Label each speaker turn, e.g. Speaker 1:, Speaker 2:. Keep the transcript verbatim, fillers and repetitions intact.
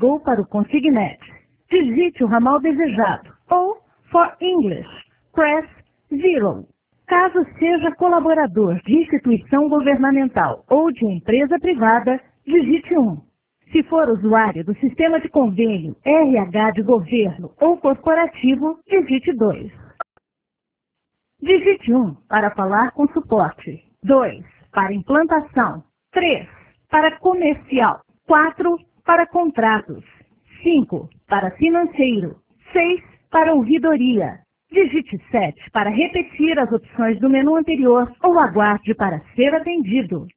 Speaker 1: ligou para o Consignet. Digite o ramal desejado. Ou, for English, press zero. Caso seja colaborador de instituição governamental ou de empresa privada, digite um. Se for usuário do sistema de convênio R H de governo ou corporativo, digite dois. Digite um para falar com suporte. dois para implantação. três para comercial. quatro para contratos. cinco para financeiro. seis para ouvidoria. Digite sete para repetir as opções do menu anterior ou aguarde para ser atendido.